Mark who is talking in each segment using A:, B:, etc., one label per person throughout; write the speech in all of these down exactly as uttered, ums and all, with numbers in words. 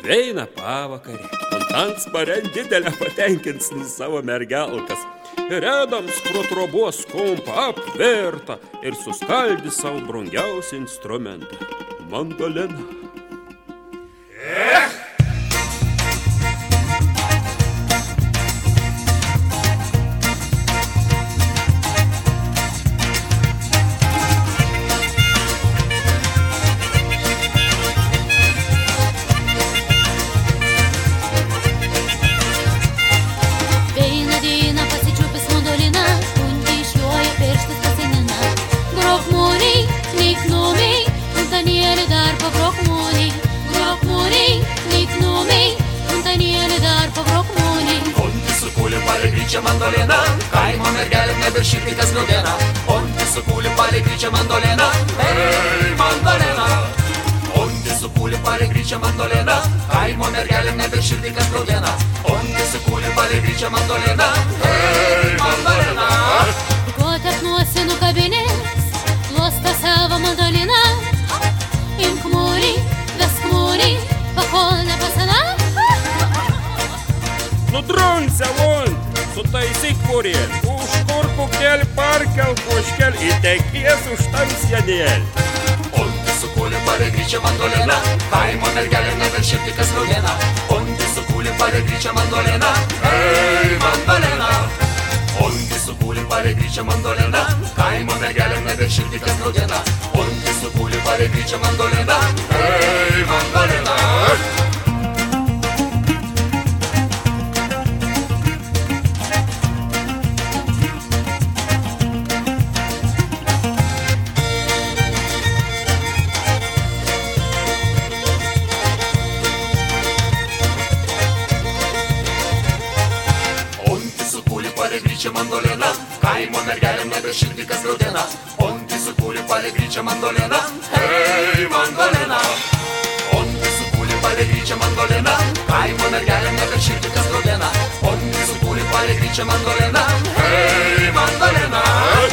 A: Veina pavakarė, Fontans paren didelę patenkins savo mergelkas. Redams pro trobos kompą apverta ir suskaldys savo brangiausią instrumentą – mandoliną.
B: Ech!
C: Gryčia mandolina, kaimo mergelė nebeširdį kas graudina. Onti supūlį palei gryčia mandolina, hei mandolina. Onti supūlį palei gryčia mandolina, kaimo mergelė nebeširdį kas graudina. Onti supūlį palei gryčia mandolina, hei mandolina.
D: Ko teknuosi nukabinės, klosta savo mandoliną. Imk mūrį, vesk mūrį, pakol nepasana.
A: Nudrunься, Onti! Sutaisyk mūrėlį, užkur pukelį parkel, puškel įtekės už tamsienėlį.
C: Onti supūlį palei gryčia mandolina, kaimo mergelė nebeširdį kas graudina. Onti supūlį palei gryčia mandolina, hei mandolina. Onti supūlį palei gryčia mandolina, kaimo mergelė nebeširdį kas graudina. Onti supūlį palei gryčia mandolina, hei mandolina. Gryčia mandolina, kaimo mergelė nebeširdį kas graudina. Onti supūlį palei gryčia mandolina, hei mandolina. Onti supūlį palei gryčia mandolina, kaimo mergelė nebeširdį kas graudina. Onti supūlį palei gryčia mandolina, hei mandolina.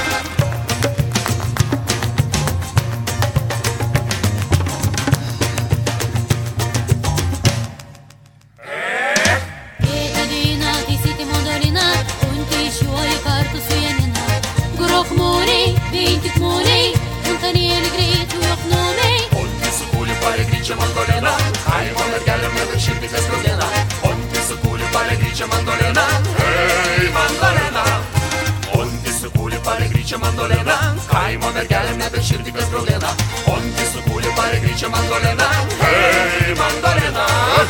D: Vien tik mūriai, fontanėlį greitų jok numiai.
C: Onti supūlį palei gryčia mandolina, kaimo mergelė nebeširdį kas graudina. Onti supūlį palei gryčia mandolina, hei mandolina. Onti supūlį palei gryčia mandolina, kaimo mergelė nebeširdį kas graudina. Onti supūlį palei gryčia mandolina, hei mandolina.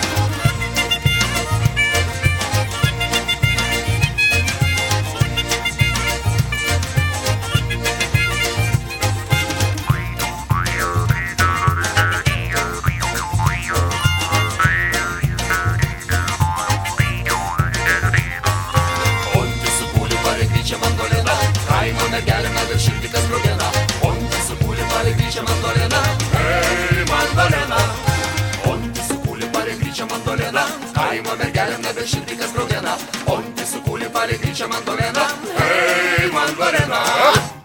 C: Kaimo mergelė nebeširdį kas graudina. Onti supūlį palei gryčia mandolina, hei mandolina. Onti supūlį palei gryčia mandolina, kaimo mergelė nebeširdį kas graudina. Onti supūlį palei gryčia mandolina, hei mandolina.